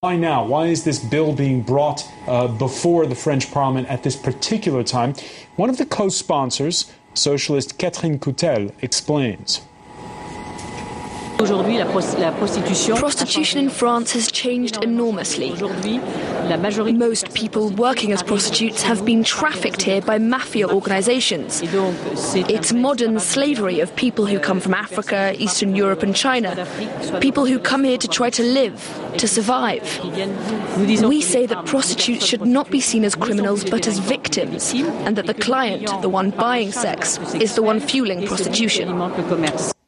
Why now? Why is this bill being brought before the French Parliament at this particular time? One of the co-sponsors, socialist Catherine Coutel, explains. Prostitution in France has changed enormously. Most people working as prostitutes have been trafficked here by mafia organizations. It's modern slavery of people who come from Africa, Eastern Europe and China. People who come here to try to live, to survive. We say that prostitutes should not be seen as criminals but as victims, and that the client, the one buying sex, is the one fueling prostitution.